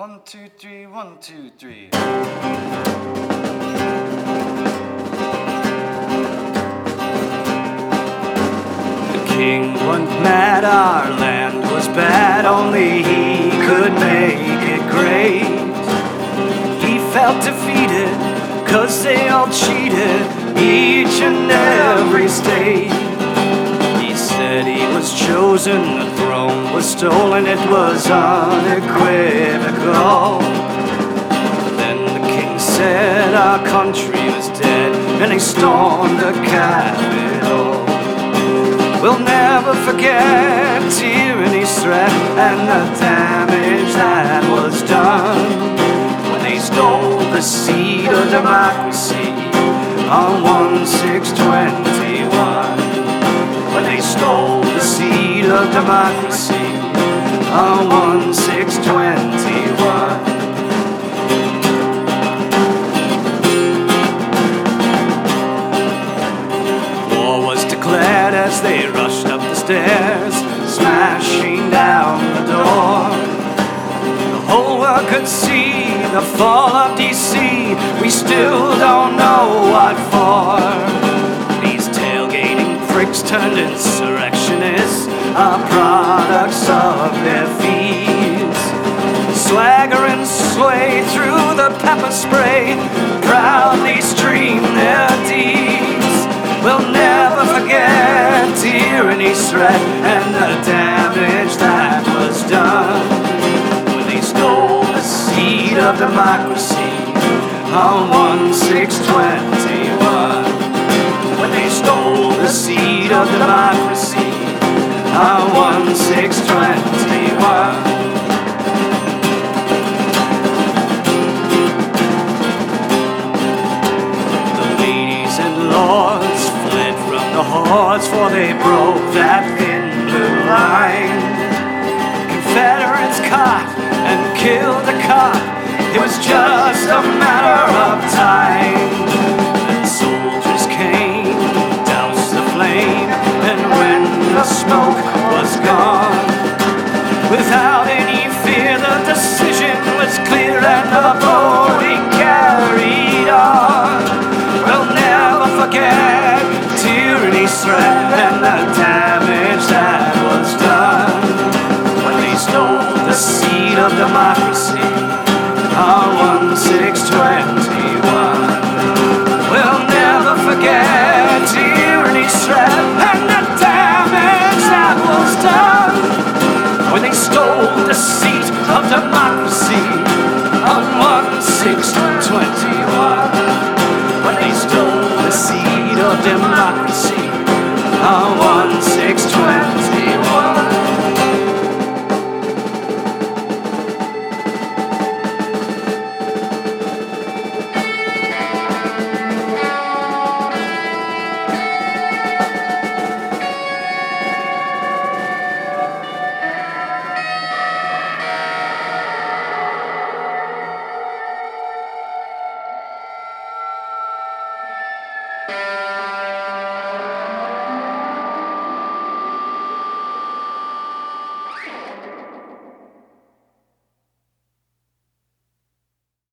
1, 2, 3, 1, 2, 3. The king went mad, our land was bad, only he could make it great. He felt defeated, 'cause they all cheated, each and every state. He said he was chosen, the throne was stolen, it was unequivocal. Then the king said our country was dead, and he stormed the Capitol. We'll never forget tyranny's threat and the damage that was done when they stole the seed of democracy on 1/6/21. When they stole the seed of democracy on 1/6/21. War was declared as they rushed up the stairs, smashing down the door. The whole world could see the fall of DC. We still don't know what for. These tailgating pricks turned insurrectionists are products of their feeds. Swagger and sway through the pepper spray, proudly stream their deeds. We'll never forget tyranny's threat and the damage that was done when they stole the seed of democracy on 1/6/21. When they stole the seed of democracy on 1/6/21. The ladies and lords fled from the hordes, for they broke that thin blue line. Confederates caught and killed the cop, it was just a matter of time. And soldiers came, doused the flame, and when the smoke was gone, without any fear the decision was clear and the voting carried on. We'll never forget tyranny's threat and the damage that was done when they stole the seed of democracy on 1/6/21. We'll never forget tyranny's threat and the damage that was done when they stole the seat of democracy on 1/6/21. When they stole the seed of democracy on 1/6/21.